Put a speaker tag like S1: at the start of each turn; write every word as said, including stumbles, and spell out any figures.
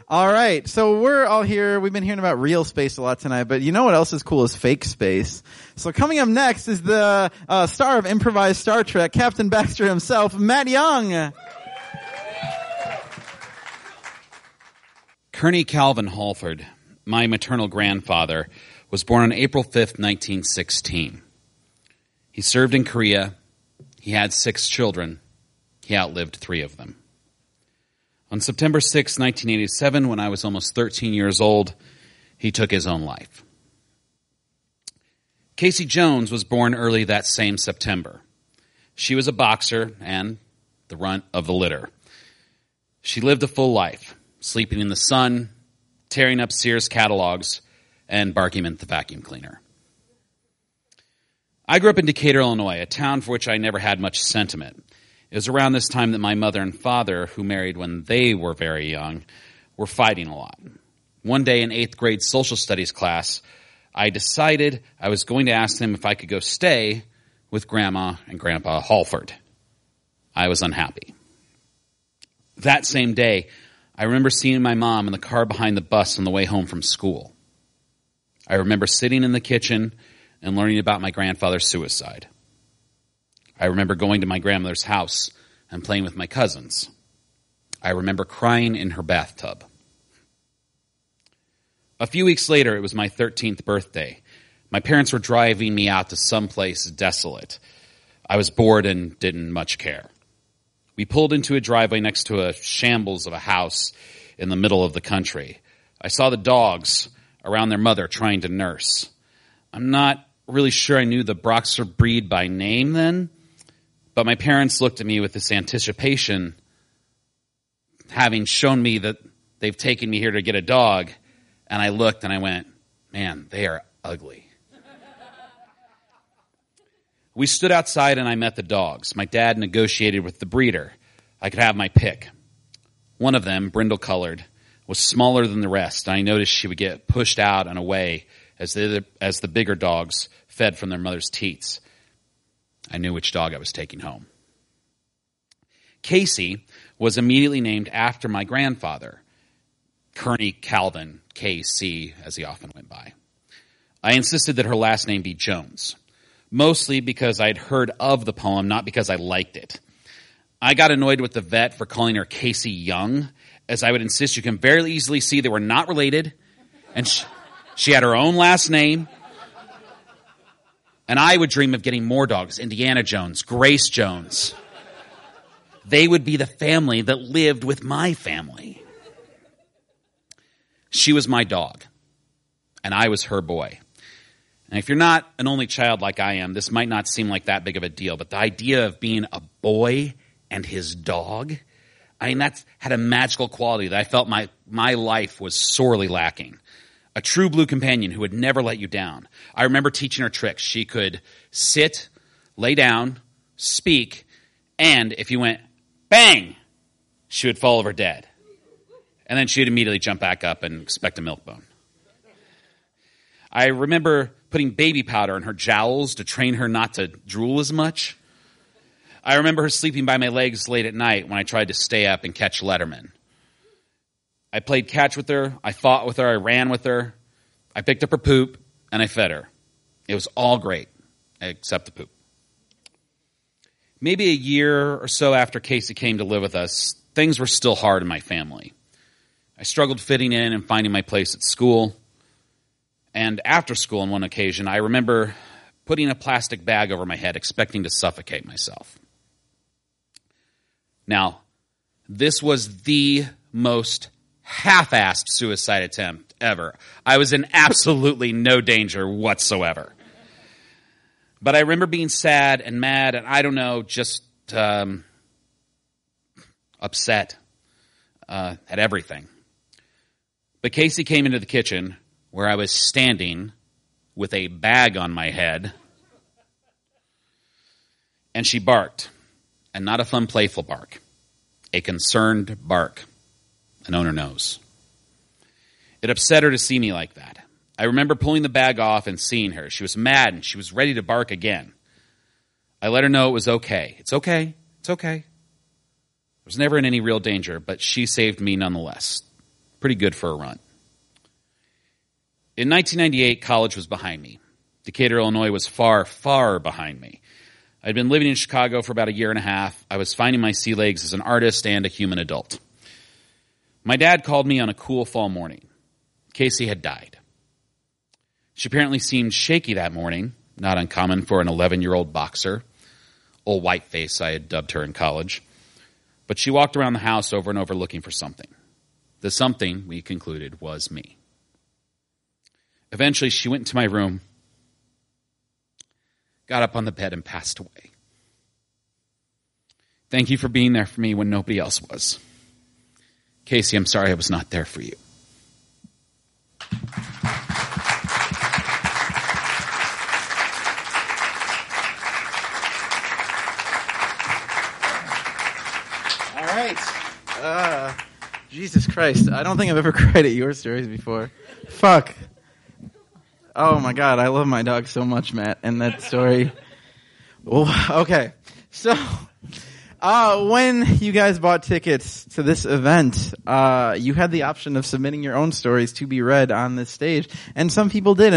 S1: All right, so we're all here. We've been hearing about real space a lot tonight, but you know what else is cool is fake space. So coming up next is the uh, star of improvised Star Trek, Captain Baxter himself, Matt Young.
S2: Kearney Calvin Halford, my maternal grandfather, was born on April fifth, nineteen sixteen. He served in Korea. He had six children. He outlived three of them. On September sixth, nineteen eighty-seven, when I was almost thirteen years old, he took his own life. Casey Jones was born early that same September. She was a boxer and the runt of the litter. She lived a full life, sleeping in the sun, tearing up Sears catalogs, and barking at the vacuum cleaner. I grew up in Decatur, Illinois, a town for which I never had much sentiment. It was around this time that my mother and father, who married when they were very young, were fighting a lot. One day in eighth grade social studies class, I decided I was going to ask them if I could go stay with Grandma and Grandpa Halford. I was unhappy. That same day, I remember seeing my mom in the car behind the bus on the way home from school. I remember sitting in the kitchen and learning about my grandfather's suicide. I remember going to my grandmother's house and playing with my cousins. I remember crying in her bathtub. A few weeks later, it was my thirteenth birthday. My parents were driving me out to someplace desolate. I was bored and didn't much care. We pulled into a driveway next to a shambles of a house in the middle of the country. I saw the dogs around their mother trying to nurse. I'm not really sure I knew the Boxer breed by name then, but my parents looked at me with this anticipation, having shown me that they've taken me here to get a dog, and I looked and I went, man, they are ugly. We stood outside and I met the dogs. My dad negotiated with the breeder. I could have my pick. One of them, brindle-colored, was smaller than the rest, and I noticed she would get pushed out and away as the, as the bigger dogs fed from their mother's teats. I knew which dog I was taking home. Casey was immediately named after my grandfather, Kearney Calvin, K C, as he often went by. I insisted that her last name be Jones, mostly because I'd heard of the poem, not because I liked it. I got annoyed with the vet for calling her Casey Young, as I would insist you can very easily see they were not related, and she, she had her own last name. And I would dream of getting more dogs, Indiana Jones, Grace Jones. They would be the family that lived with my family. She was my dog, and I was her boy. And if you're not an only child like I am, this might not seem like that big of a deal, but the idea of being a boy and his dog, I mean, that had a magical quality that I felt my, my life was sorely lacking. A true blue companion who would never let you down. I remember teaching her tricks. She could sit, lay down, speak, and if you went bang, she would fall over dead. And then she would immediately jump back up and expect a milk bone. I remember putting baby powder in her jowls to train her not to drool as much. I remember her sleeping by my legs late at night when I tried to stay up and catch Letterman. I played catch with her, I fought with her, I ran with her, I picked up her poop, and I fed her. It was all great, except the poop. Maybe a year or so after Casey came to live with us, things were still hard in my family. I struggled fitting in and finding my place at school. And after school on one occasion, I remember putting a plastic bag over my head, expecting to suffocate myself. Now, this was the most half-assed suicide attempt ever. I was in absolutely no danger whatsoever. But I remember being sad and mad and, I don't know, just um, upset uh, at everything. But Casey came into the kitchen where I was standing with a bag on my head, and she barked, and not a fun, playful bark, a concerned bark. An owner knows. It upset her to see me like that. I remember pulling the bag off and seeing her. She was mad and she was ready to bark again. I let her know it was okay. It's okay. It's okay. I was never in any real danger, but she saved me nonetheless. pretty good for a run. In nineteen ninety-eight, college was behind me. Decatur, Illinois was far, far behind me. I'd been living in Chicago for about a year and a half. I was finding my sea legs as an artist and a human adult. My dad called me on a cool fall morning. Casey had died. She apparently seemed shaky that morning, not uncommon for an eleven-year-old boxer. Old Whiteface, I had dubbed her in college. But she walked around the house over and over looking for something. The something, we concluded, was me. Eventually, she went into my room, got up on the bed, and passed away. Thank you for being there for me when nobody else was. Casey, I'm sorry I was not there for you.
S1: All right. Uh, Jesus Christ. I don't think I've ever cried at your stories before. Fuck. Oh my God, I love my dog so much, Matt, and that story. Oh, okay, so uh, when you guys bought tickets to this event, uh, you had the option of submitting your own stories to be read on this stage, and some people did.